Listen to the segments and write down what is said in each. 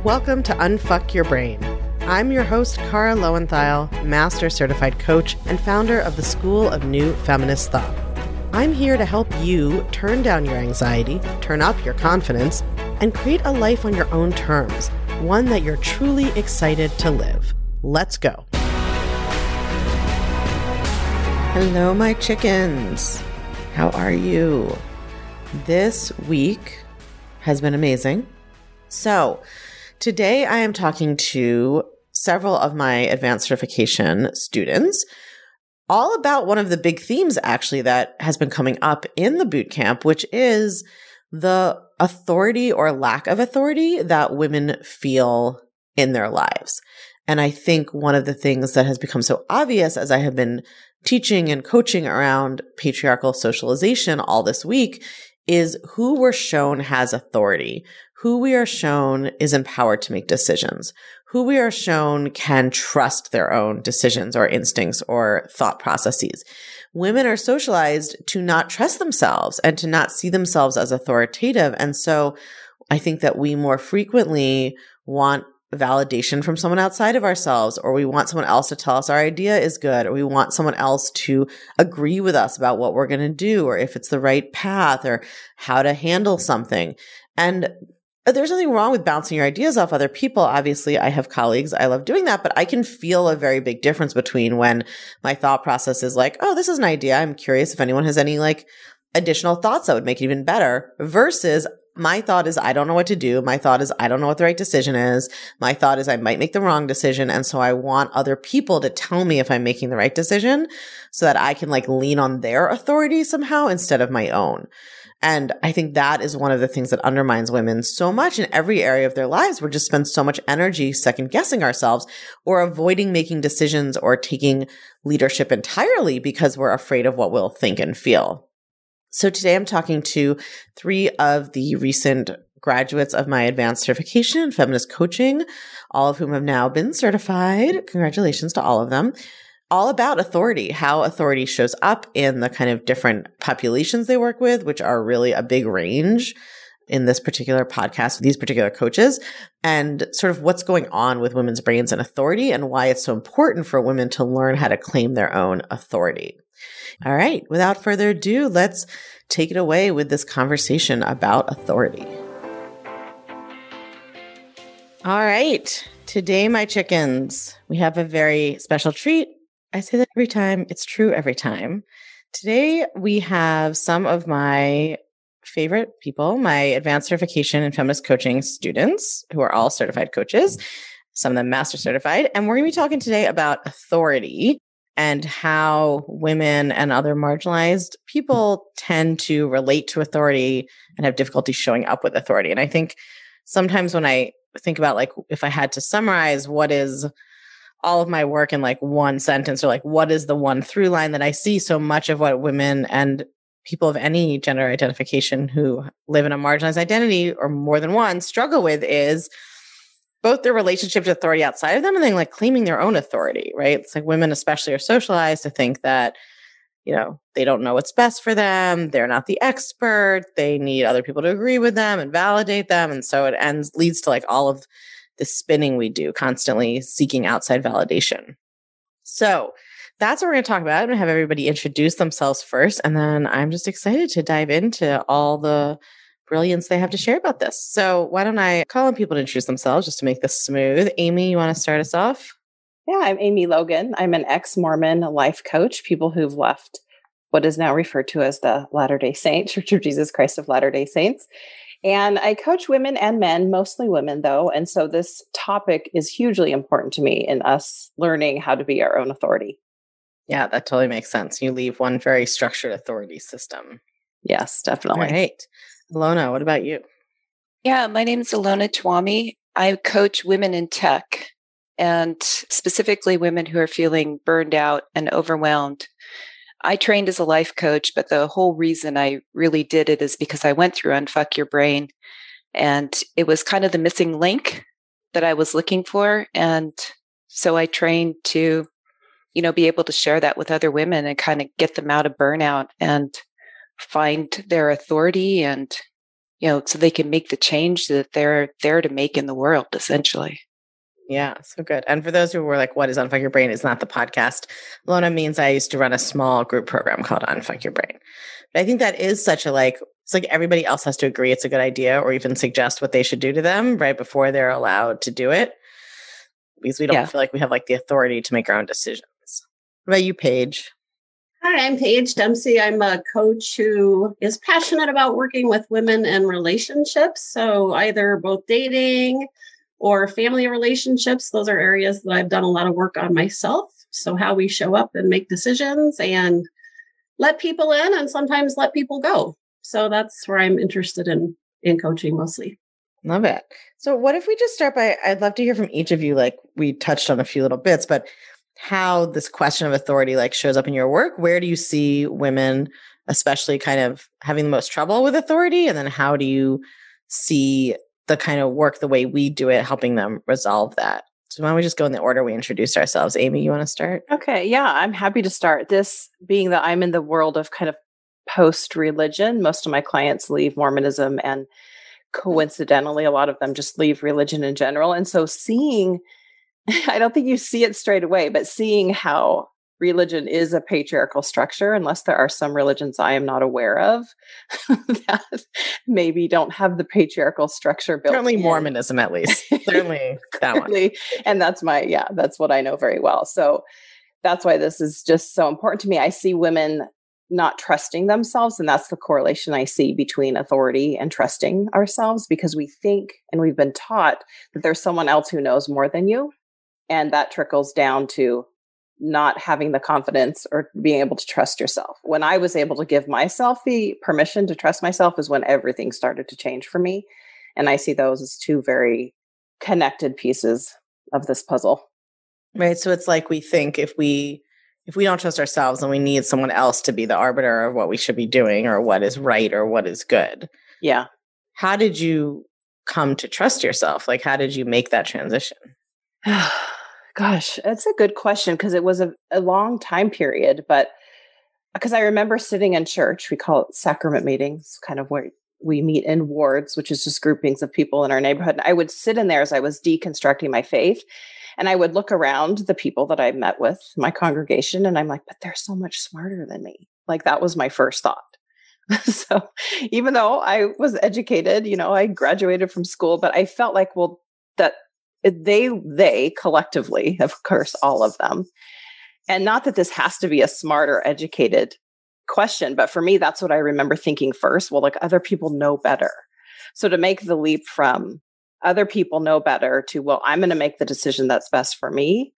Welcome to Unfuck Your Brain. I'm your host, Cara Lowenthal, Master Certified Coach and founder of the School of New Feminist Thought. I'm here to help you turn down your anxiety, turn up your confidence, and create a life on your own terms, one that you're truly excited to live. Let's go. Hello, my chickens. How are you? This week has been amazing. So, today I am talking to several of my advanced certification students all about one of the big themes actually that has been coming up in the bootcamp, which is the authority or lack of authority that women feel in their lives. And I think one of the things that has become so obvious as I have been teaching and coaching around patriarchal socialization all this week is who we're shown has authority, who we are shown is empowered to make decisions, who we are shown can trust their own decisions or instincts or thought processes. Women are socialized to not trust themselves and to not see themselves as authoritative. And so I think that we more frequently want validation from someone outside of ourselves, or we want someone else to tell us our idea is good, or we want someone else to agree with us about what we're going to do, or if it's the right path, or how to handle something. And there's nothing wrong with bouncing your ideas off other people. Obviously, I have colleagues. I love doing that, but I can feel a very big difference between when my thought process is like, oh, this is an idea. I'm curious if anyone has any additional thoughts that would make it even better, versus my thought is, I don't know what to do. My thought is, I don't know what the right decision is. My thought is, I might make the wrong decision. And so I want other people to tell me if I'm making the right decision so that I can lean on their authority somehow instead of my own. And I think that is one of the things that undermines women so much in every area of their lives. We just spend so much energy second guessing ourselves or avoiding making decisions or taking leadership entirely because we're afraid of what we'll think and feel. So today I'm talking to 3 of the recent graduates of my advanced certification in feminist coaching, all of whom have now been certified. Congratulations to all of them. All about authority, how authority shows up in the kind of different populations they work with, which are really a big range in this particular podcast, these particular coaches, and sort of what's going on with women's brains and authority and why it's so important for women to learn how to claim their own authority. All right, without further ado, let's take it away with this conversation about authority. All right, today, my chickens, we have a very special treat. I say that every time. It's true every time. Today, we have some of my favorite people, my advanced certification and feminist coaching students who are all certified coaches, some of them master certified. And we're going to be talking today about authority and how women and other marginalized people tend to relate to authority and have difficulty showing up with authority. And I think sometimes when I think about if I had to summarize what is all of my work in one sentence, or what is the one through line that I see so much of what women and people of any gender identification who live in a marginalized identity or more than one struggle with is both their relationship to authority outside of them and then claiming their own authority, right? It's women especially are socialized to think that, they don't know what's best for them. They're not the expert. They need other people to agree with them and validate them. And so it leads to all of the spinning we do, constantly seeking outside validation. So that's what we're going to talk about. I'm going to have everybody introduce themselves first, and then I'm just excited to dive into all the brilliance they have to share about this. So why don't I call on people to introduce themselves just to make this smooth. Amy, you want to start us off? Yeah, I'm Amy Logan. I'm an ex-Mormon life coach, people who've left what is now referred to as the Latter-day Saints, Church of Jesus Christ of Latter-day Saints. And I coach women and men, mostly women though. And so this topic is hugely important to me in us learning how to be our own authority. Yeah, that totally makes sense. You leave one very structured authority system. Yes, definitely. All right. Ilona, what about you? Yeah, my name is Ilona Twami. I coach women in tech, and specifically women who are feeling burned out and overwhelmed. I trained as a life coach, but the whole reason I really did it is because I went through Unfuck Your Brain, and it was kind of the missing link that I was looking for. And so I trained to, be able to share that with other women and kind of get them out of burnout and find their authority and so they can make the change that they're there to make in the world, essentially. Yeah, so good. And for those who were like, what is Unfuck Your Brain? It's not the podcast. Lona means I used to run a small group program called Unfuck Your Brain. But I think that is such a it's like everybody else has to agree it's a good idea or even suggest what they should do to them right before they're allowed to do it. Because we don't feel like we have the authority to make our own decisions. What about you, Paige? Hi, I'm Paige Dempsey. I'm a coach who is passionate about working with women and relationships. So either both dating or family relationships, those are areas that I've done a lot of work on myself. So how we show up and make decisions and let people in and sometimes let people go. So that's where I'm interested in coaching mostly. Love it. So what if we just start by, I'd love to hear from each of you, we touched on a few little bits, but how this question of authority shows up in your work. Where do you see women, especially kind of having the most trouble with authority? And then how do you see the kind of work, the way we do it, helping them resolve that? So why don't we just go in the order we introduced ourselves? Amy, you want to start? Okay. Yeah, I'm happy to start. This being that I'm in the world of kind of post-religion, most of my clients leave Mormonism, and coincidentally, a lot of them just leave religion in general. And so I don't think you see it straight away, but seeing how religion is a patriarchal structure, unless there are some religions I am not aware of that maybe don't have the patriarchal structure built Certainly in. Mormonism, at least. Certainly that one. And that's that's what I know very well. So that's why this is just so important to me. I see women not trusting themselves. And that's the correlation I see between authority and trusting ourselves, because we think and we've been taught that there's someone else who knows more than you. And that trickles down to not having the confidence or being able to trust yourself. When I was able to give myself the permission to trust myself is when everything started to change for me. And I see those as two very connected pieces of this puzzle. Right. So it's we think if we don't trust ourselves, then we need someone else to be the arbiter of what we should be doing or what is right or what is good. Yeah. How did you come to trust yourself? How did you make that transition? Gosh, that's a good question, because it was a long time period, but because I remember sitting in church, we call it sacrament meetings, kind of where we meet in wards, which is just groupings of people in our neighborhood. And I would sit in there as I was deconstructing my faith. And I would look around the people that I met with, my congregation, and I'm like, but they're so much smarter than me. That was my first thought. So even though I was educated, I graduated from school, but I felt that they collectively, of course, all of them. And not that this has to be a smart or educated question, but for me, that's what I remember thinking first. Well, other people know better. So to make the leap from other people know better to, well, I'm going to make the decision that's best for me,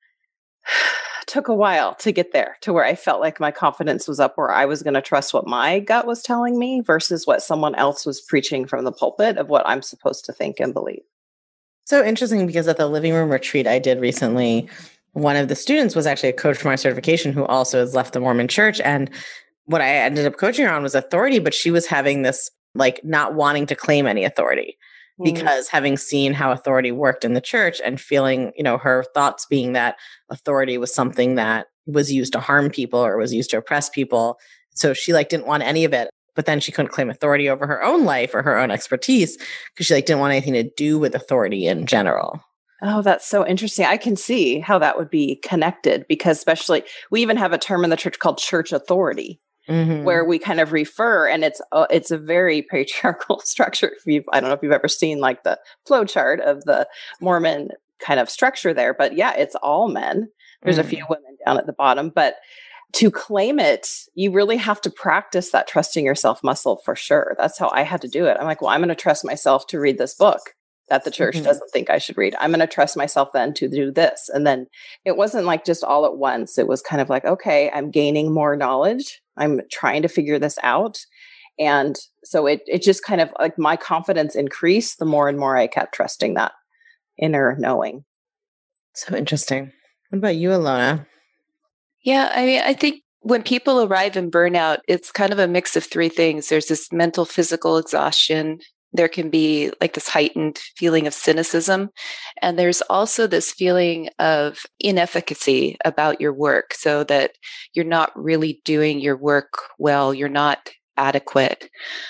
took a while to get there to where I felt like my confidence was up, where I was going to trust what my gut was telling me versus what someone else was preaching from the pulpit of what I'm supposed to think and believe. So interesting, because at the living room retreat I did recently, one of the students was actually a coach for my certification who also has left the Mormon church. And what I ended up coaching her on was authority, but she was having this not wanting to claim any authority because having seen how authority worked in the church and feeling, her thoughts being that authority was something that was used to harm people or was used to oppress people. So she didn't want any of it. But then she couldn't claim authority over her own life or her own expertise because she didn't want anything to do with authority in general. Oh, that's so interesting. I can see how that would be connected, because especially we even have a term in the church called church authority, where we kind of refer, and it's a very patriarchal structure. I don't know if you've ever seen the flow chart of the Mormon kind of structure there, but yeah, it's all men. There's a few women down at the bottom, but to claim it, you really have to practice that trusting yourself muscle for sure. That's how I had to do it. I'm like, well, I'm going to trust myself to read this book that the church doesn't think I should read. I'm going to trust myself then to do this. And then it wasn't just all at once. It was kind of okay, I'm gaining more knowledge. I'm trying to figure this out. And so it just kind of my confidence increased the more and more I kept trusting that inner knowing. So interesting. What about you, Ilona? Yeah, I think when people arrive in burnout, it's kind of a mix of three things. There's this mental, physical exhaustion. There can be this heightened feeling of cynicism. And there's also this feeling of inefficacy about your work, so that you're not really doing your work well. You're not adequate.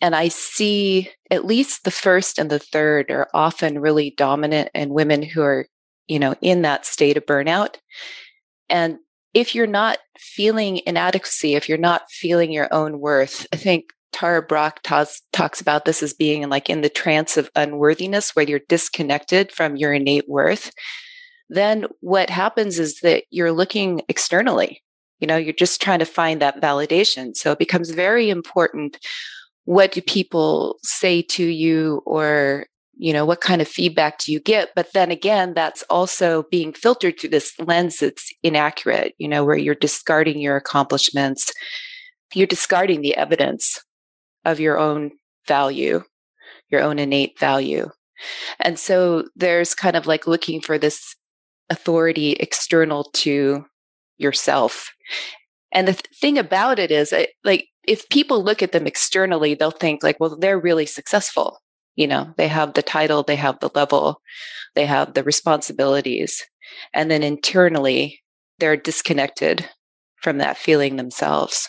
And I see at least the first and the third are often really dominant in women who are, in that state of burnout. And if you're not feeling inadequacy, if you're not feeling your own worth, I think Tara Brach talks about this as being like in the trance of unworthiness, where you're disconnected from your innate worth. Then what happens is that you're looking externally. You're just trying to find that validation. So it becomes very important. What do people say to you, or, what kind of feedback do you get? But then again, that's also being filtered through this lens that's inaccurate, where you're discarding your accomplishments. You're discarding the evidence of your own value, your own innate value. And so there's kind of like looking for this authority external to yourself. And the thing about it is, like, if people look at them externally, they'll think like, well, they're really successful. They have the title, they have the level, they have the responsibilities. And then internally, they're disconnected from that feeling themselves.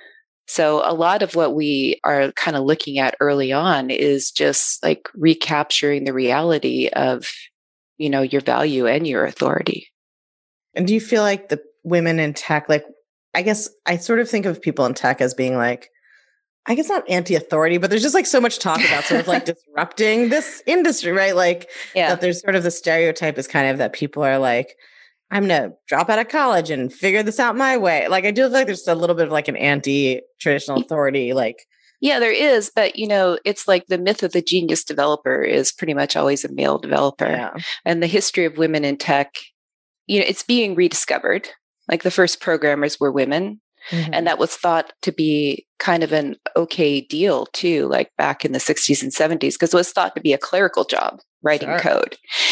So a lot of what we are kind of looking at early on is just like recapturing the reality of, your value and your authority. And do you feel like the women in tech, like, I guess I sort of think of people in tech as being like, I guess not anti-authority, but there's just like so much talk about sort of like disrupting this industry, right? Like that there's sort of the stereotype is kind of that people are like, I'm going to drop out of college and figure this out my way. Like, I do feel like there's a little bit of like an anti-traditional authority, like. Yeah, there is. But, it's like the myth of the genius developer is pretty much always a male developer. Yeah. And the history of women in tech, it's being rediscovered. Like the first programmers were women. Mm-hmm. And that was thought to be kind of an okay deal too, like back in the 60s and 70s, because it was thought to be a clerical job, writing code.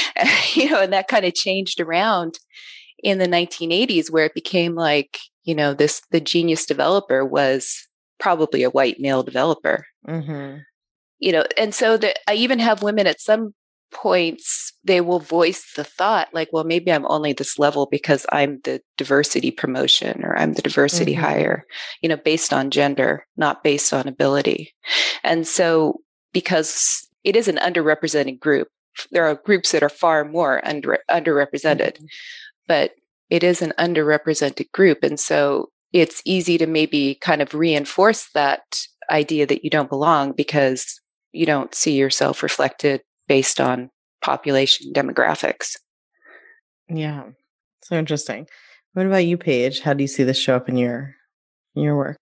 And that kind of changed around in the 1980s, where it became like, the genius developer was probably a white male developer. Mm-hmm. And so that I even have women at some points, they will voice the thought like, well, maybe I'm only this level because I'm the diversity promotion, or I'm the diversity hire, based on gender, not based on ability. And so because it is an underrepresented group, there are groups that are far more underrepresented, but it is an underrepresented group. And so it's easy to maybe kind of reinforce that idea that you don't belong because you don't see yourself reflected based on population demographics. Yeah. So interesting. What about you, Paige? How do you see this show up in your work?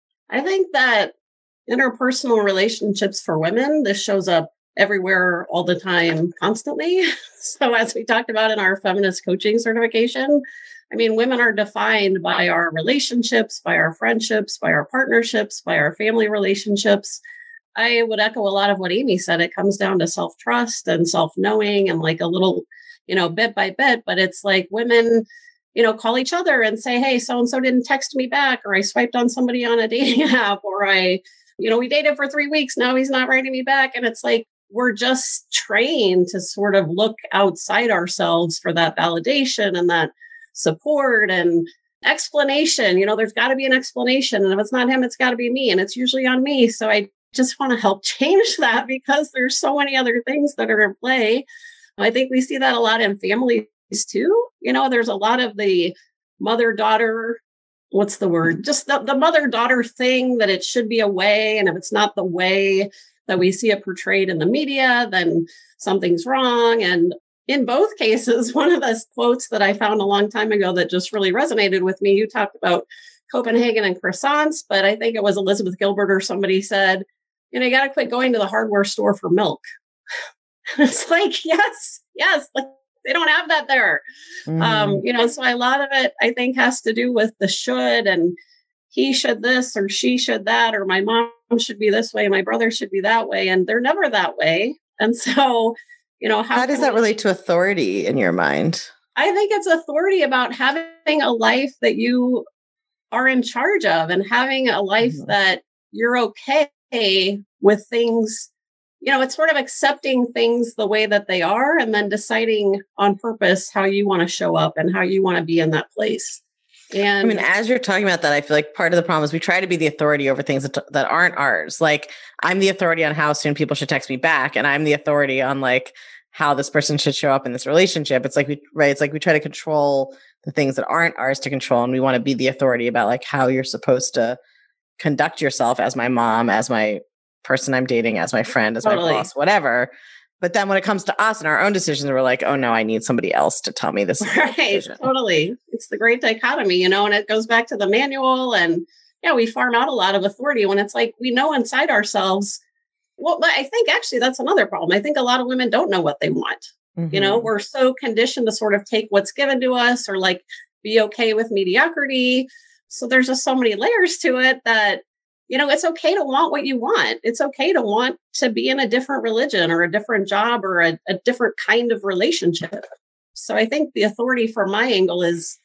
I think that interpersonal relationships for women, this shows up everywhere all the time, constantly. So as we talked about in our feminist coaching certification, I mean, women are defined by our relationships, by our friendships, by our partnerships, by our family relationships. I would echo a lot of what Amy said. It comes down to self-trust and self-knowing and like a little, bit by bit, but it's like women, call each other and say, hey, so-and-so didn't text me back, or I swiped on somebody on a dating app, or we dated for 3 weeks. Now he's not writing me back. And it's like, we're just trained to sort of look outside ourselves for that validation and that support and explanation. There's got to be an explanation. And if it's not him, it's got to be me. And it's usually on me. So I just want to help change that because there's so many other things that are in play. I think we see that a lot in families too. There's a lot of the mother-daughter, what's the word? Just the mother-daughter thing that it should be a way. And if it's not the way that we see it portrayed in the media, then something's wrong. And in both cases, one of the quotes that I found a long time ago that just really resonated with me, you talked about Copenhagen and croissants, but I think it was Elizabeth Gilbert or somebody said, you got to quit going to the hardware store for milk. It's like, yes, like they don't have that there. So a lot of it, I think, has to do with the should, and he should this or she should that, or my mom should be this way, my brother should be that way, and they're never that way. And so, how does that relate to authority in your mind? I think it's authority about having a life that you are in charge of and having a life that you're okay with things. It's sort of accepting things the way that they are and then deciding on purpose how you want to show up and how you want to be in that place. And I mean, as you're talking about that, I feel like part of the problem is we try to be the authority over things that aren't ours. Like I'm the authority on how soon people should text me back, and I'm the authority on like how this person should show up in this relationship. It's like it's like we try to control the things that aren't ours to control, and we want to be the authority about like how you're supposed to conduct yourself as my mom, as my person I'm dating, as my friend, as my boss, whatever. But then when it comes to us and our own decisions, we're like, oh no, I need somebody else to tell me this. Right. Totally. It's the great dichotomy, and it goes back to the manual, and we farm out a lot of authority when it's like, we know inside ourselves. Well, I think actually that's another problem. I think a lot of women don't know what they want. Mm-hmm. We're so conditioned to sort of take what's given to us or like be okay with mediocrity. So there's just so many layers to it that it's okay to want what you want. It's okay to want to be in a different religion or a different job or a different kind of relationship. So I think the authority from my angle is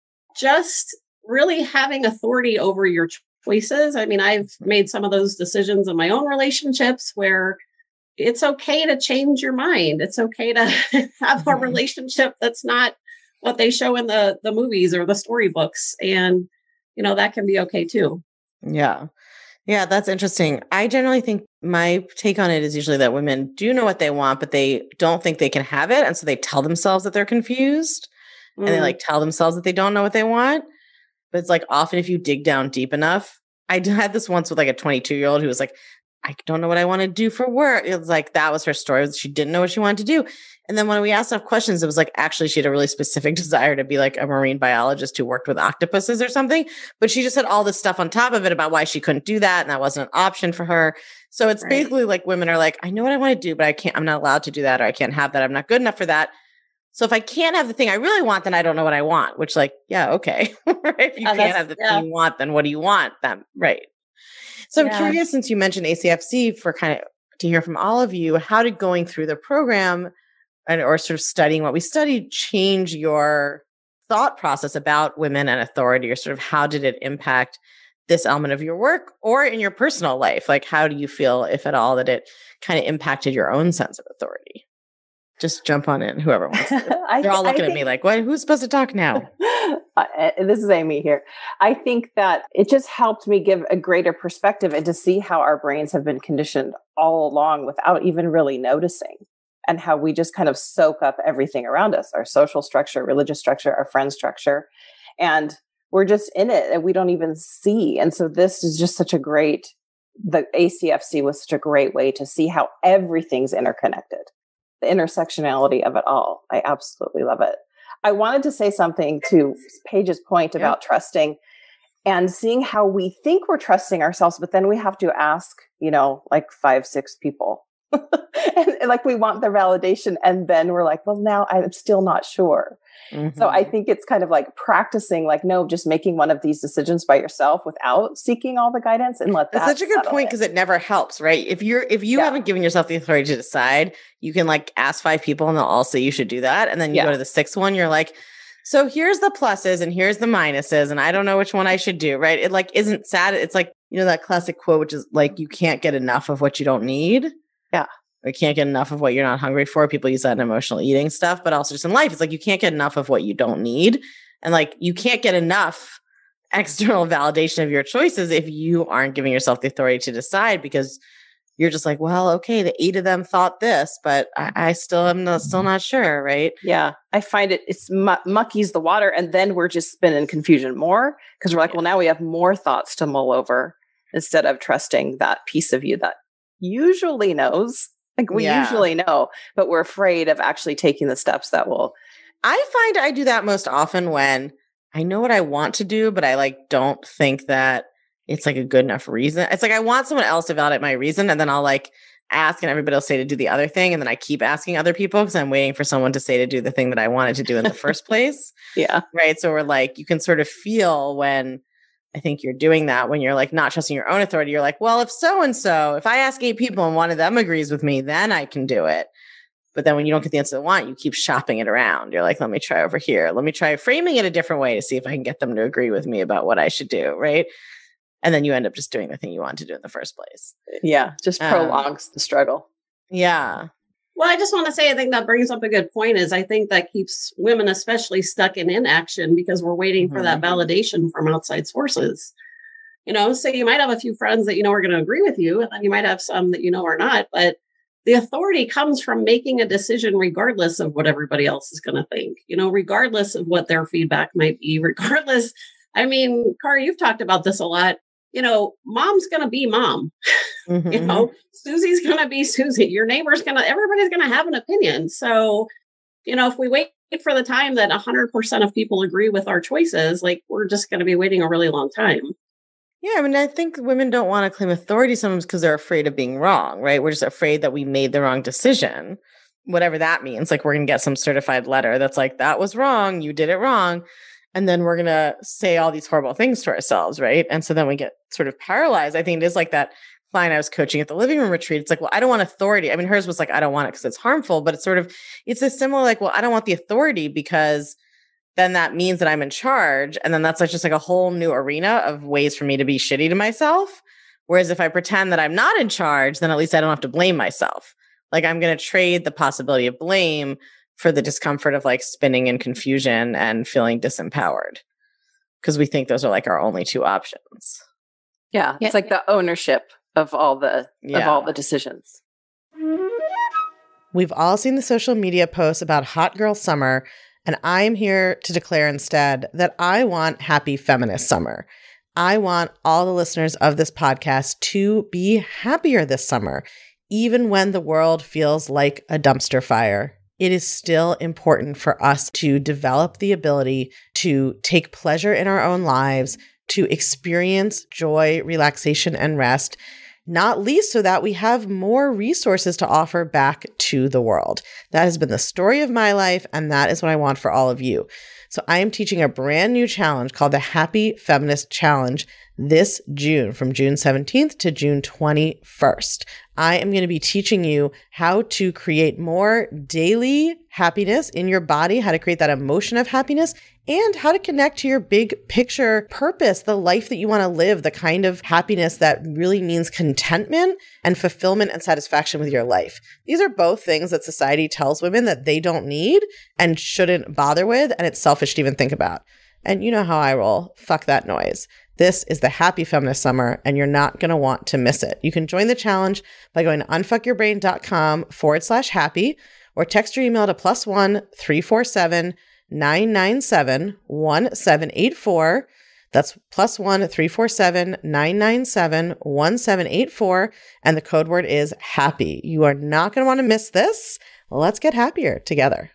just really having authority over your choices. I mean, I've made some of those decisions in my own relationships where it's okay to change your mind. It's okay to have a relationship that's not what they show in the movies or the storybooks. And, that can be okay too. Yeah. Yeah, that's interesting. I generally think my take on it is usually that women do know what they want, but they don't think they can have it. And so they tell themselves that they're confused and they like tell themselves that they don't know what they want. But it's like often if you dig down deep enough, I had this once with like a 22-year-old who was like, I don't know what I want to do for work. It was like, that was her story. She didn't know what she wanted to do. And then when we asked enough questions, it was like, actually, she had a really specific desire to be like a marine biologist who worked with octopuses or something. But she just had all this stuff on top of it about why she couldn't do that. And that wasn't an option for her. So it's basically like women are like, I know what I want to do, but I'm not allowed to do that. Or I can't have that. I'm not good enough for that. So if I can't have the thing I really want, then I don't know what I want, which like, yeah, okay. Right? If you can't have the thing you want, then what do you want then? Right. So I'm curious, since you mentioned ACFC, for kind of to hear from all of you, how did going through the program or sort of studying what we studied change your thought process about women and authority, or sort of how did it impact this element of your work or in your personal life? Like, how do you feel, if at all, that it kind of impacted your own sense of authority? Just jump on in, whoever wants to. They're all looking at me like, what? Who's supposed to talk now? This is Amy here. I think that it just helped me give a greater perspective and to see how our brains have been conditioned all along without even really noticing, and how we just kind of soak up everything around us, our social structure, religious structure, our friend structure. And we're just in it and we don't even see. And so this is just the ACFC was such a great way to see how everything's interconnected. The intersectionality of it all. I absolutely love it. I wanted to say something to Paige's point about trusting and seeing how we think we're trusting ourselves, but then we have to ask, like 5-6 people. and like we want their validation. And then we're like, well, now I'm still not sure. Mm-hmm. So I think it's kind of like practicing, just making one of these decisions by yourself without seeking all the guidance and let that. That's such a good point, because it never helps, right? If you haven't given yourself the authority to decide, you can like ask 5 people and they'll all say you should do that. And then you go to the 6th one, you're like, so here's the pluses and here's the minuses, and I don't know which one I should do, right? It like isn't sad. It's like, that classic quote, which is like, you can't get enough of what you don't need. Yeah. You can't get enough of what you're not hungry for. People use that in emotional eating stuff, but also just in life. It's like, you can't get enough of what you don't need. And like, you can't get enough external validation of your choices if you aren't giving yourself the authority to decide, because you're just like, well, okay, the 8 of them thought this, but I still am still not sure. Right. Yeah. I find it's muckies the water. And then we're just spinning confusion more, because we're like, well, now we have more thoughts to mull over instead of trusting that piece of you that usually knows. Like we usually know, but we're afraid of actually taking the steps that will. I find I do that most often when I know what I want to do, but I like don't think that it's like a good enough reason. It's like I want someone else to validate my reason, and then I'll like ask and everybody will say to do the other thing. And then I keep asking other people because I'm waiting for someone to say to do the thing that I wanted to do in the first place. Yeah. Right. So we're like, you can sort of feel when I think you're doing that, when you're like not trusting your own authority. You're like, well, if so-and-so, if I ask 8 people and one of them agrees with me, then I can do it. But then when you don't get the answer they want, you keep shopping it around. You're like, let me try over here. Let me try framing it a different way to see if I can get them to agree with me about what I should do. Right. And then you end up just doing the thing you want to do in the first place. Yeah. Just prolongs the struggle. Yeah. Well, I just want to say, I think that brings up a good point is I think that keeps women especially stuck in inaction because we're waiting for that validation from outside sources. So you might have a few friends that are going to agree with you, and then you might have some that are not, but the authority comes from making a decision regardless of what everybody else is going to think, regardless of what their feedback might be, regardless. I mean, Cara, you've talked about this a lot. Mom's going to be mom. Susie's going to be Susie. Your neighbor's everybody's going to have an opinion. So, if we wait for the time that 100% of people agree with our choices, like we're just going to be waiting a really long time. Yeah, I mean, I think women don't want to claim authority sometimes because they're afraid of being wrong, right? We're just afraid that we made the wrong decision, whatever that means. Like we're going to get some certified letter that's like, that was wrong, you did it wrong. And then we're going to say all these horrible things to ourselves, right? And so then we get sort of paralyzed. I think it is like that client I was coaching at the living room retreat. It's like, well, I don't want authority. I mean, hers was like, I don't want it because it's harmful, but it's a similar like, well, I don't want the authority because then that means that I'm in charge. And then that's like just like a whole new arena of ways for me to be shitty to myself. Whereas if I pretend that I'm not in charge, then at least I don't have to blame myself. Like I'm going to trade the possibility of blame for the discomfort of like spinning in confusion and feeling disempowered. Because we think those are like our only two options. Yeah. It's like the ownership of all the decisions. We've all seen the social media posts about hot girl summer. And I'm here to declare instead that I want happy feminist summer. I want all the listeners of this podcast to be happier this summer, even when the world feels like a dumpster fire. It is still important for us to develop the ability to take pleasure in our own lives, to experience joy, relaxation, and rest, not least so that we have more resources to offer back to the world. That has been the story of my life, and that is what I want for all of you. So I am teaching a brand new challenge called the Happy Feminist Challenge this June, from June 17th to June 21st. I am going to be teaching you how to create more daily happiness in your body, how to create that emotion of happiness, and how to connect to your big picture purpose, the life that you want to live, the kind of happiness that really means contentment and fulfillment and satisfaction with your life. These are both things that society tells women that they don't need and shouldn't bother with, and it's selfish to even think about. And you know how I roll. Fuck that noise. This is the Happy Feminist Summer, and you're not going to want to miss it. You can join the challenge by going to unfuckyourbrain.com/happy or text your email to +1 347 997 1784. That's +1 347 997 1784. And the code word is happy. You are not going to want to miss this. Let's get happier together.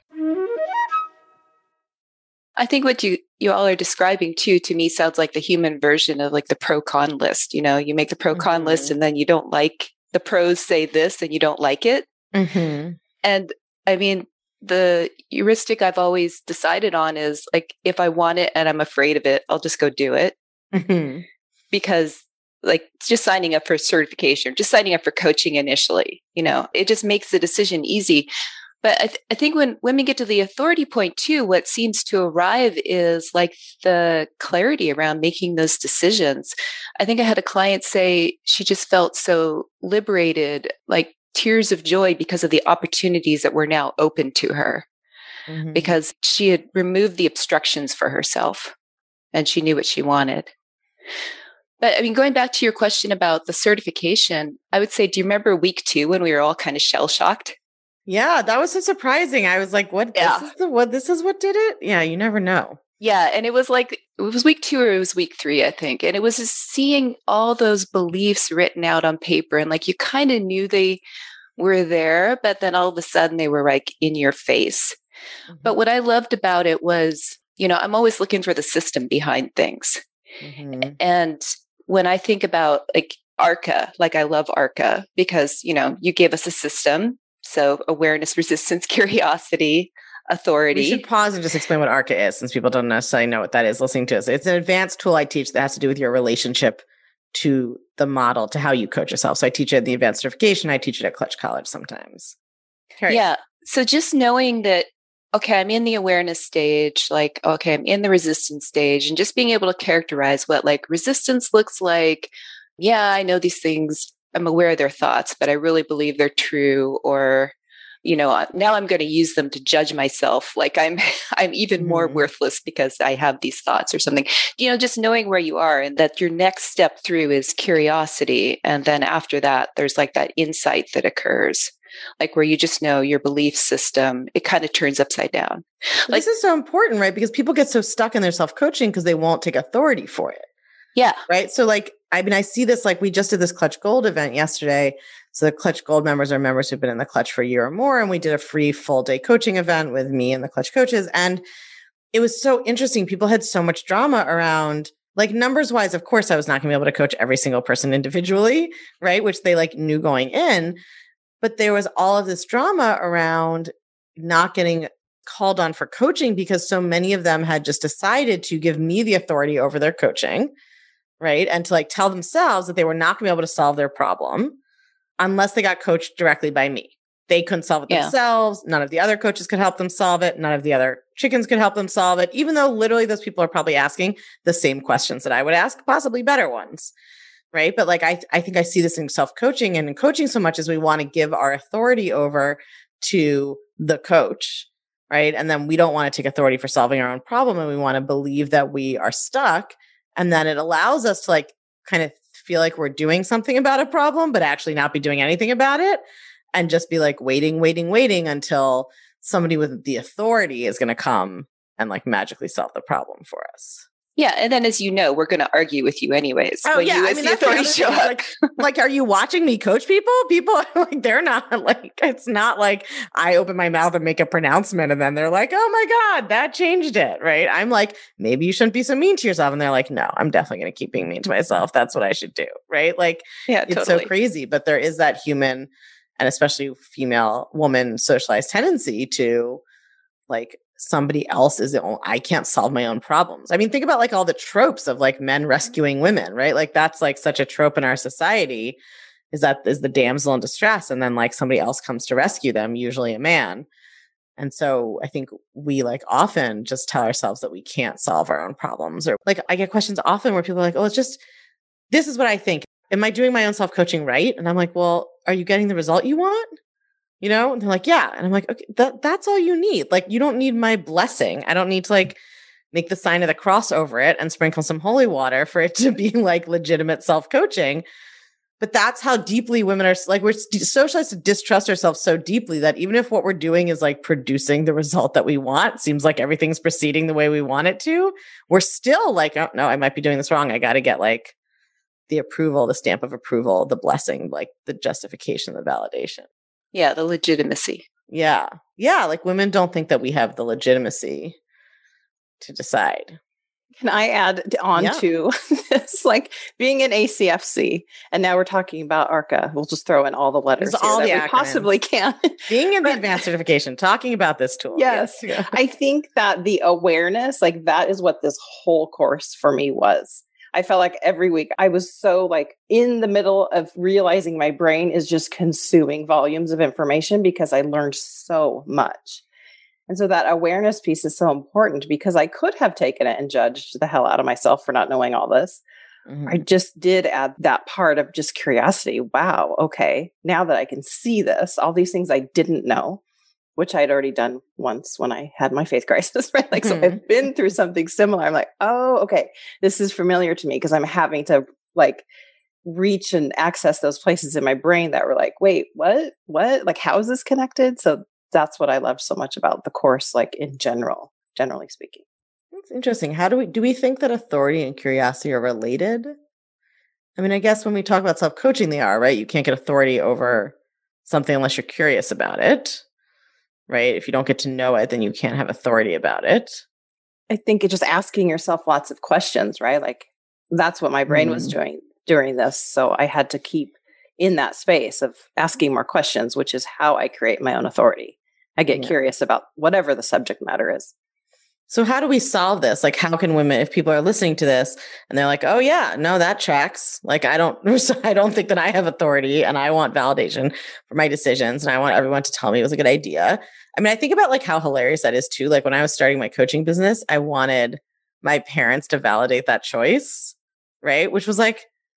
I think what you all are describing too, to me, sounds like the human version of like the pro-con list. You make the pro-con list and then you don't like the pros say this and you don't like it. Mm-hmm. And I mean, the heuristic I've always decided on is like, if I want it and I'm afraid of it, I'll just go do it. Mm-hmm. Because like just signing up for certification, just signing up for coaching initially, it just makes the decision easy. But I think when women get to the authority point too, what seems to arrive is like the clarity around making those decisions. I think I had a client say she just felt so liberated, like tears of joy because of the opportunities that were now open to her, because she had removed the obstructions for herself and she knew what she wanted. But I mean, going back to your question about the certification, I would say, do you remember week 2 when we were all kind of shell-shocked? Yeah, that was so surprising. I was like, what? Yeah. This is what did it? Yeah, you never know. Yeah. And it was like, it was week 2 or it was week 3, I think. And it was just seeing all those beliefs written out on paper. And like, you kind of knew they were there, but then all of a sudden they were like in your face. Mm-hmm. But what I loved about it was, I'm always looking for the system behind things. Mm-hmm. And when I think about like ARCA, like I love ARCA because, you gave us a system. So awareness, resistance, curiosity, authority. We should pause and just explain what ARCA is, since people don't necessarily know what that is listening to us. It's an advanced tool I teach that has to do with your relationship to the model, to how you coach yourself. So I teach it at the advanced certification. I teach it at Clutch College sometimes. Carrie. Yeah. So just knowing that, okay, I'm in the awareness stage, like, okay, I'm in the resistance stage, and just being able to characterize what like resistance looks like. Yeah, I know these things. I'm aware of their thoughts, but I really believe they're true. Or now I'm going to use them to judge myself. Like I'm even more worthless because I have these thoughts or something, just knowing where you are and that your next step through is curiosity. And then after that, there's like that insight that occurs, like where you just know your belief system, it kind of turns upside down. This is so important, right? Because people get so stuck in their self-coaching because they won't take authority for it. Yeah. Right. So I see this, like we just did this Clutch Gold event yesterday. So the Clutch Gold members are members who've been in the Clutch for a year or more. And we did a free full day coaching event with me and the Clutch coaches. And it was so interesting. People had so much drama around, like, numbers wise. Of course, I was not going to be able to coach every single person individually, right? Which they knew going in. But there was all of this drama around not getting called on for coaching because so many of them had just decided to give me the authority over their coaching, right? And to tell themselves that they were not going to be able to solve their problem unless they got coached directly by me. They couldn't solve it themselves. None of the other coaches could help them solve it. None of the other chickens could help them solve it, even though literally those people are probably asking the same questions that I would ask, possibly better ones. Right. But I think I see this in self-coaching and in coaching so much as we want to give our authority over to the coach. Right. And then we don't want to take authority for solving our own problem. And we want to believe that we are stuck. And then it allows us to kind of feel like we're doing something about a problem, but actually not be doing anything about it. And just be waiting until somebody with the authority is going to come and magically solve the problem for us. Yeah. And then, as you know, we're going to argue with you anyways. Oh, when yeah. you as the authority show up. Are you watching me coach people? People are they're not it's not I open my mouth and make a pronouncement and then they're like, oh my God, that changed it. Right. I'm maybe you shouldn't be so mean to yourself. And they're like, no, I'm definitely going to keep being mean to myself. That's what I should do. Right. Yeah, it's totally. So crazy. But there is that human and especially female woman socialized tendency to somebody else is the only, I can't solve my own problems. I mean, think about all the tropes of men rescuing women, right? That's such a trope in our society is the damsel in distress. And then somebody else comes to rescue them, usually a man. And so I think we often just tell ourselves that we can't solve our own problems. Or I get questions often where people are oh, this is what I think. Am I doing my own self-coaching right? And I'm well, are you getting the result you want? And they're like, yeah. And I'm okay, that's all you need. You don't need my blessing. I don't need to make the sign of the cross over it and sprinkle some holy water for it to be legitimate self-coaching. But that's how deeply women are we're socialized to distrust ourselves so deeply that even if what we're doing is producing the result that we want, seems like everything's proceeding the way we want it to, we're still oh no, I might be doing this wrong. I got to get the approval, the stamp of approval, the blessing, the justification, the validation. Yeah, the legitimacy. Yeah. Yeah. Women don't think that we have the legitimacy to decide. Can I add on to this, being in ACFC, and now we're talking about ARCA. We'll just throw in all the letters all that we possibly can. Being in the advanced certification, talking about this tool. Yes. Yeah. I think that the awareness, that is what this whole course for me was. I felt like every week I was so in the middle of realizing my brain is just consuming volumes of information because I learned so much. And so that awareness piece is so important because I could have taken it and judged the hell out of myself for not knowing all this. Mm-hmm. I just did add that part of just curiosity. Wow. Okay. Now that I can see this, all these things I didn't know, which I'd already done once when I had my faith crisis, right? So I've been through something similar. I'm oh, okay, this is familiar to me because I'm having to reach and access those places in my brain that were wait, what? How is this connected? So that's what I loved so much about the course, in generally speaking. That's interesting. How do we think that authority and curiosity are related? I mean, I guess when we talk about self-coaching, they are, right? You can't get authority over something unless you're curious about it. Right? If you don't get to know it, then you can't have authority about it. I think it's just asking yourself lots of questions, right? That's what my brain was doing during this. So I had to keep in that space of asking more questions, which is how I create my own authority. I get curious about whatever the subject matter is. So how do we solve this? How can women, if people are listening to this and they're oh yeah, no, that tracks. I don't think that I have authority and I want validation for my decisions. And I want everyone to tell me it was a good idea. I mean, I think about how hilarious that is too. When I was starting my coaching business, I wanted my parents to validate that choice. Right. Which was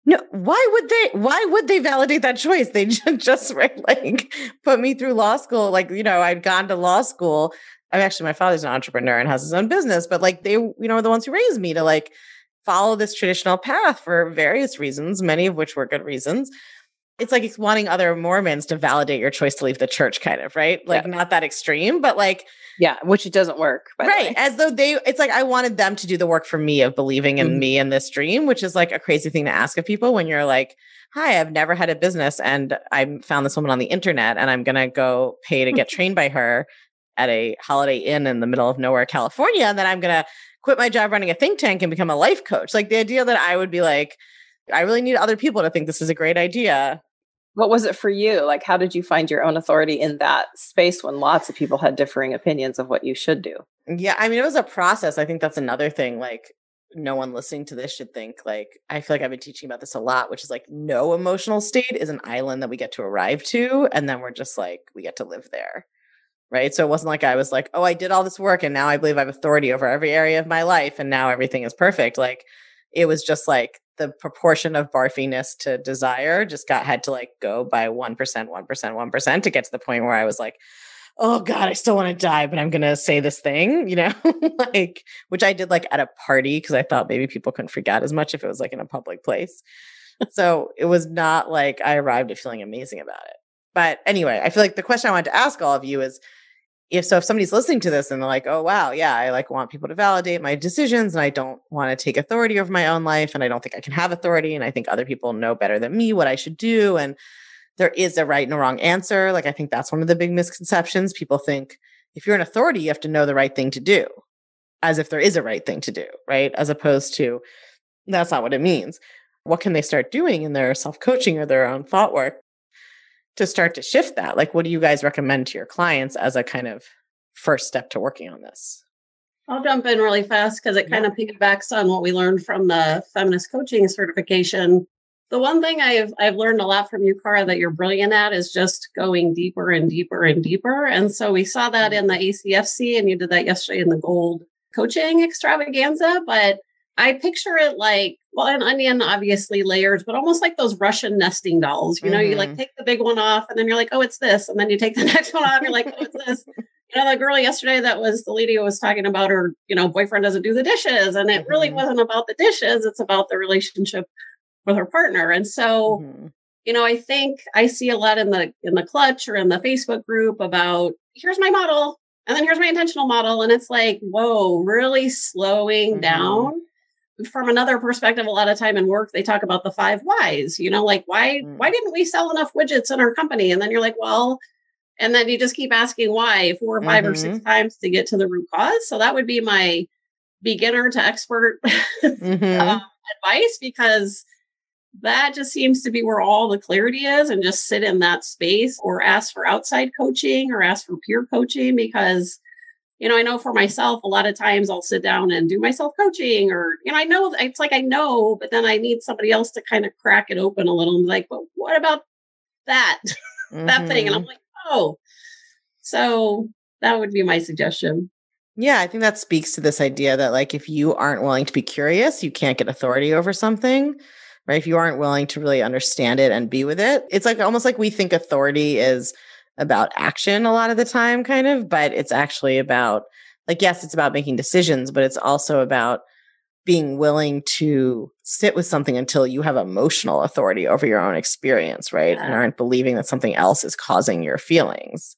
No, why would they validate that choice? They just right, like put me through law school. Like, I'd gone to law school. My father's an entrepreneur and has his own business, but like they, are the ones who raised me to like follow this traditional path for various reasons, many of which were good reasons. It's like it's wanting other Mormons to validate your choice to leave the church, kind of, right? Like not that extreme, but like, yeah, which it doesn't work. Right. As though it's like I wanted them to do the work for me of believing in me and this dream, which is like a crazy thing to ask of people when you're like, hi, I've never had a business and I found this woman on the internet and I'm going to go pay to get trained by her at a Holiday Inn in the middle of nowhere, California. And then I'm going to quit my job running a think tank and become a life coach. Like the idea that I would be like, I really need other people to think this is a great idea. What was it for you? Like, how did you find your own authority in that space when lots of people had differing opinions of what you should do? Yeah, I mean, it was a process. I think that's another thing. Like, no one listening to this should think like, I feel like I've been teaching about this a lot, which is like no emotional state is an island that we get to arrive to. And then we're just like, we get to live there. Right. So it wasn't like I was like, oh, I did all this work and now I believe I have authority over every area of my life and now everything is perfect. Like, it was just like the proportion of barfiness to desire just had to like go by 1%, 1% to get to the point where I was like, oh God, I still want to die, but I'm going to say this thing, like, which I did like at a party because I thought maybe people couldn't freak out as much if it was like in a public place. So it was not like I arrived at feeling amazing about it. But anyway, I feel like the question I wanted to ask all of you is, if somebody's listening to this and they're like, oh, wow, yeah, I like want people to validate my decisions and I don't want to take authority over my own life and I don't think I can have authority and I think other people know better than me what I should do. And there is a right and a wrong answer. Like, I think that's one of the big misconceptions. People think if you're an authority, you have to know the right thing to do, as if there is a right thing to do, right? As opposed to that's not what it means. What can they start doing in their self-coaching or their own thought work to start to shift that? Like, what do you guys recommend to your clients as a kind of first step to working on this? I'll jump in really fast because it kind of piggybacks on what we learned from the feminist coaching certification. The one thing I've learned a lot from you, Cara, that you're brilliant at is just going deeper and deeper and deeper. And so we saw that in the ACFC, and you did that yesterday in the Gold Coaching Extravaganza. But I picture it like, well, an onion, obviously layers, but almost like those Russian nesting dolls. You like take the big one off and then you're like, oh, it's this. And then you take the next one off. You're like, oh, it's this. The girl yesterday that was the lady who was talking about her, boyfriend doesn't do the dishes. And it really wasn't about the dishes. It's about the relationship with her partner. And so, I think I see a lot in the clutch or in the Facebook group about here's my model and then here's my intentional model. And it's like, whoa, really slowing down. From another perspective, a lot of time in work, they talk about the 5 whys, like why didn't we sell enough widgets in our company? And then you're like, well, and then you just keep asking why 4 or 5 or 6 times to get to the root cause. So that would be my beginner to expert advice, because that just seems to be where all the clarity is, and just sit in that space or ask for outside coaching or ask for peer coaching, because I know for myself, a lot of times I'll sit down and do my self-coaching or, I know it's like, I know, but then I need somebody else to kind of crack it open a little and be like, but what about that, that thing? And I'm like, oh, so that would be my suggestion. Yeah. I think that speaks to this idea that like, if you aren't willing to be curious, you can't get authority over something, right? If you aren't willing to really understand it and be with it, it's like almost like we think authority is about action a lot of the time, kind of, but it's actually about like, yes, it's about making decisions, but it's also about being willing to sit with something until you have emotional authority over your own experience, right? And aren't believing that something else is causing your feelings.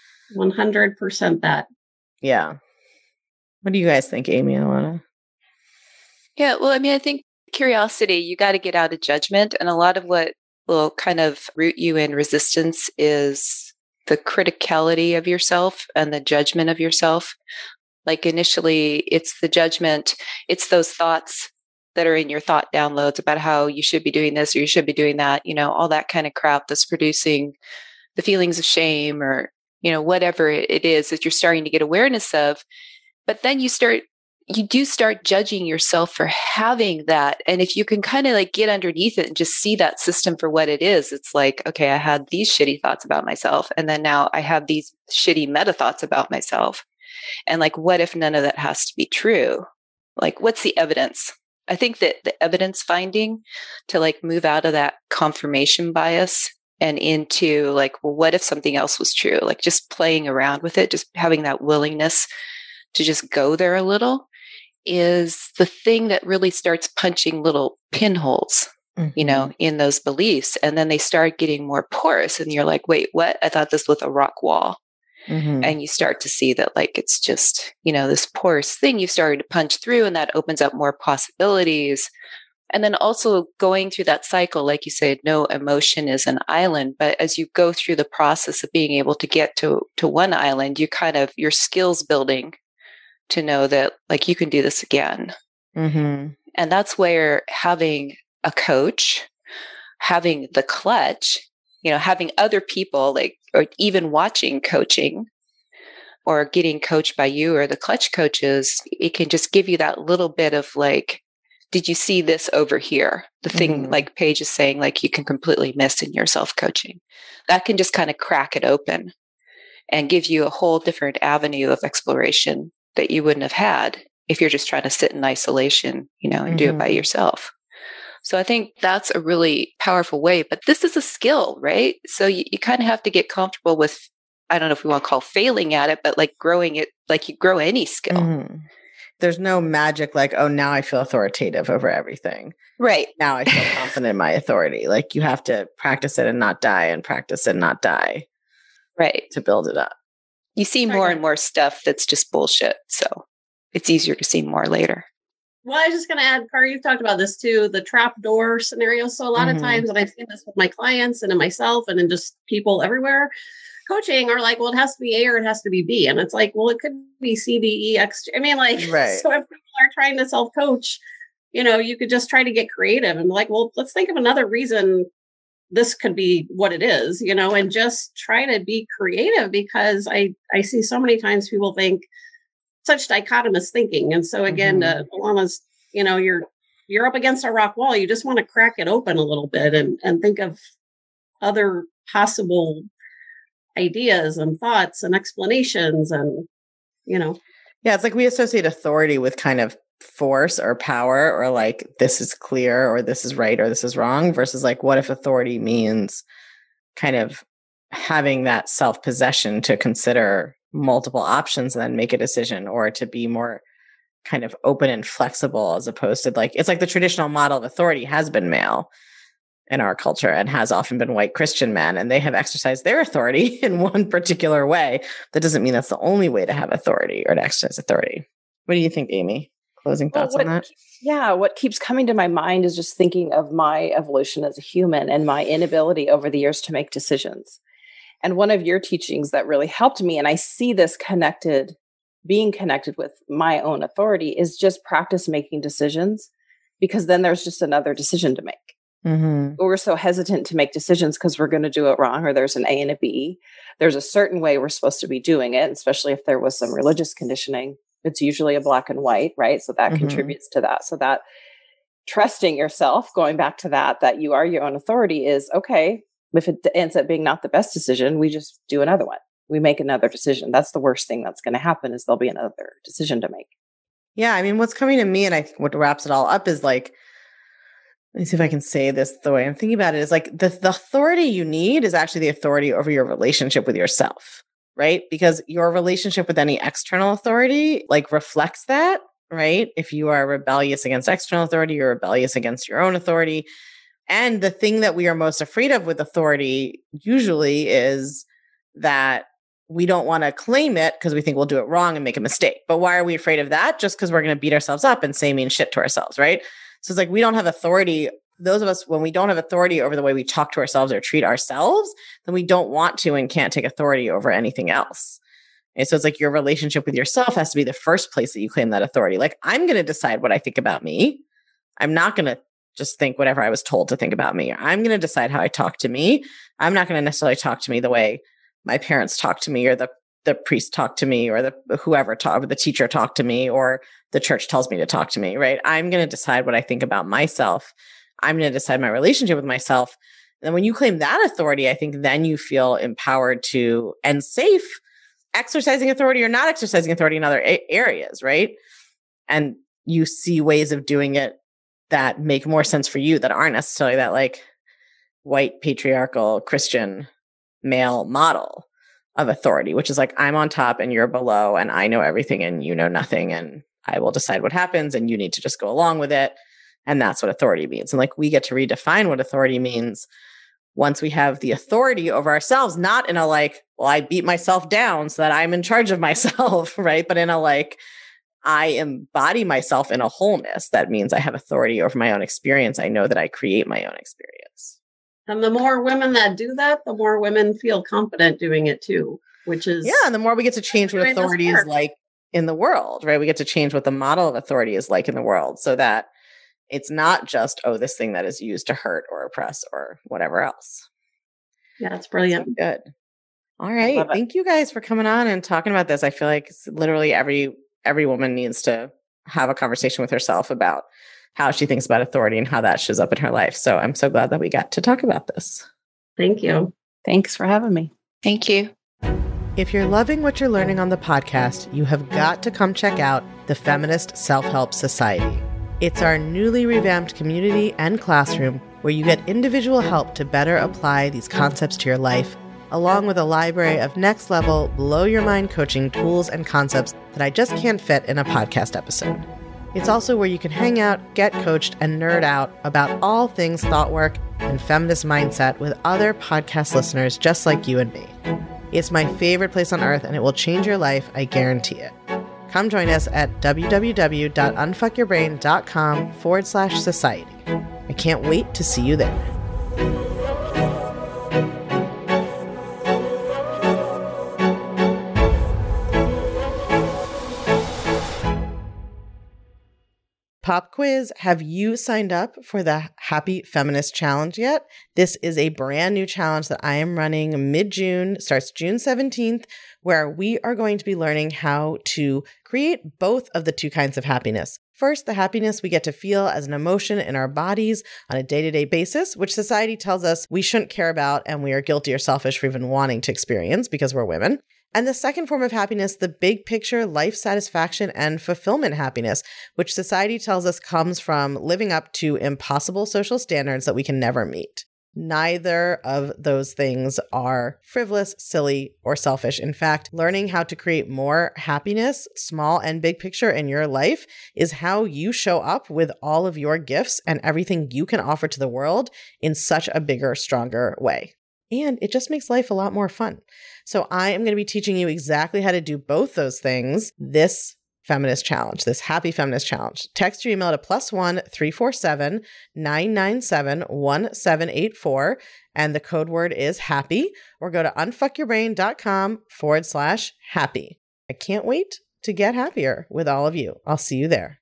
100% that. Yeah. What do you guys think, Amy and Alana? Yeah, well, I mean, I think curiosity, you got to get out of judgment. And a lot of what will kind of root you in resistance is the criticality of yourself and the judgment of yourself. Like initially, it's the judgment, it's those thoughts that are in your thought downloads about how you should be doing this or you should be doing that, all that kind of crap that's producing the feelings of shame or, whatever it is that you're starting to get awareness of. But then you do start judging yourself for having that. And if you can kind of like get underneath it and just see that system for what it is, it's like, okay, I had these shitty thoughts about myself. And then now I have these shitty meta thoughts about myself. And like, what if none of that has to be true? Like, what's the evidence I think that the evidence finding to like move out of that confirmation bias and into like, well, what if something else was true? Like just playing around with it, just having that willingness to just go there a little is the thing that really starts punching little pinholes, in those beliefs. And then they start getting more porous and you're like, wait, what? I thought this was a rock wall. And you start to see that like, it's just, this porous thing you've started to punch through, and that opens up more possibilities. And then also going through that cycle, like you said, no emotion is an island. But as you go through the process of being able to get to one island, your skills building to know that like you can do this again. And that's where having a coach, having the clutch, having other people like, or even watching coaching or getting coached by you or the clutch coaches, it can just give you that little bit of like, did you see this over here? The thing like Paige is saying, like you can completely miss in your self-coaching. That can just kind of crack it open and give you a whole different avenue of exploration that you wouldn't have had if you're just trying to sit in isolation, and do it by yourself. So I think that's a really powerful way, but this is a skill, right? So you kind of have to get comfortable with, I don't know if we want to call failing at it, but like growing it, like you grow any skill. There's no magic like, oh, now I feel authoritative over everything. Right. Now I feel confident in my authority. Like you have to practice it and not die and practice and not die. Right. To build it up. You see more and more stuff that's just bullshit. So it's easier to see more later. Well, I was just going to add, Car, you've talked about this too, the trap door scenario. So a lot of times, and I've seen this with my clients and in myself and in just people everywhere, coaching are like, well, it has to be A or it has to be B. And it's like, well, it could be C, D, E, X. I mean, like, right. So if people are trying to self-coach, you could just try to get creative and be like, well, let's think of another reason this could be what it is, and just try to be creative, because I see so many times people think such dichotomous thinking. And so again, Alana's, you're up against a rock wall. You just want to crack it open a little bit and think of other possible ideas and thoughts and explanations and. Yeah, it's like we associate authority with kind of force or power, or like this is clear or this is right or this is wrong, versus like what if authority means kind of having that self-possession to consider multiple options and then make a decision, or to be more kind of open and flexible, as opposed to like, it's like the traditional model of authority has been male in our culture and has often been white Christian men, and they have exercised their authority in one particular way. That doesn't mean that's the only way to have authority or to exercise authority. What do you think, Amy? Closing thoughts on that? Yeah, what keeps coming to my mind is just thinking of my evolution as a human and my inability over the years to make decisions. And one of your teachings that really helped me, and I see this being connected with my own authority, is just practice making decisions, because then there's just another decision to make. We're so hesitant to make decisions because we're going to do it wrong, or there's an A and a B. There's a certain way we're supposed to be doing it, especially if there was some religious conditioning. It's usually a black and white, right? So that contributes to that. So that trusting yourself, going back to that you are your own authority, is okay. If it ends up being not the best decision, we just do another one. We make another decision. That's the worst thing that's going to happen, is there'll be another decision to make. Yeah. I mean, what's coming to me, and I think what wraps it all up is like, let me see if I can say this the way I'm thinking about it, is like the authority you need is actually the authority over your relationship with yourself, right? Because your relationship with any external authority like reflects that, right? If you are rebellious against external authority, you're rebellious against your own authority. And the thing that we are most afraid of with authority usually is that we don't want to claim it because we think we'll do it wrong and make a mistake. But why are we afraid of that? Just because we're going to beat ourselves up and say mean shit to ourselves, right? So it's like we don't have authority. Those of us, when we don't have authority over the way we talk to ourselves or treat ourselves, then we don't want to and can't take authority over anything else. And so it's like your relationship with yourself has to be the first place that you claim that authority. Like, I'm going to decide what I think about me. I'm not going to just think whatever I was told to think about me. I'm going to decide how I talk to me. I'm not going to necessarily talk to me the way my parents talk to me, or the priest talk to me, or the teacher talk to me, or the church tells me to talk to me, right? I'm going to decide what I think about myself. I'm going to decide my relationship with myself. And when you claim that authority, I think then you feel empowered to and safe exercising authority or not exercising authority in other areas, right? And you see ways of doing it that make more sense for you that aren't necessarily that like white patriarchal Christian male model of authority, which is like, I'm on top and you're below and I know everything and you know nothing and I will decide what happens and you need to just go along with it. And that's what authority means. And like, we get to redefine what authority means once we have the authority over ourselves, not in a like, well, I beat myself down so that I'm in charge of myself, right? But in a like, I embody myself in a wholeness. That means I have authority over my own experience. I know that I create my own experience. And the more women that do that, the more women feel confident doing it too, which is... Yeah, and the more we get to change what authority is like in the world, right? We get to change what the model of authority is like in the world so that it's not just, oh, this thing that is used to hurt or oppress or whatever else. Yeah, it's brilliant. So good. All right. Thank you guys for coming on and talking about this. I feel like literally every woman needs to have a conversation with herself about how she thinks about authority and how that shows up in her life. So I'm so glad that we got to talk about this. Thank you. Thanks for having me. Thank you. If you're loving what you're learning on the podcast, you have got to come check out the Feminist Self-Help Society. It's our newly revamped community and classroom where you get individual help to better apply these concepts to your life, along with a library of next-level, blow-your-mind coaching tools and concepts that I just can't fit in a podcast episode. It's also where you can hang out, get coached, and nerd out about all things thought work and feminist mindset with other podcast listeners just like you and me. It's my favorite place on earth, and it will change your life, I guarantee it. Come join us at www.unfuckyourbrain.com/society. I can't wait to see you there. Pop quiz, have you signed up for the Happy Feminist Challenge yet? This is a brand new challenge that I am running mid-June, starts June 17th, where we are going to be learning how to create both of the two kinds of happiness. First, the happiness we get to feel as an emotion in our bodies on a day-to-day basis, which society tells us we shouldn't care about and we are guilty or selfish for even wanting to experience because we're women. And the second form of happiness, the big picture, life satisfaction and fulfillment happiness, which society tells us comes from living up to impossible social standards that we can never meet. Neither of those things are frivolous, silly, or selfish. In fact, learning how to create more happiness, small and big picture in your life, is how you show up with all of your gifts and everything you can offer to the world in such a bigger, stronger way. And it just makes life a lot more fun. So I am going to be teaching you exactly how to do both those things this feminist challenge, this Happy Feminist Challenge. Text your email to +1 347 997 1784, and the code word is happy, or go to unfuckyourbrain.com/happy. I can't wait to get happier with all of you. I'll see you there.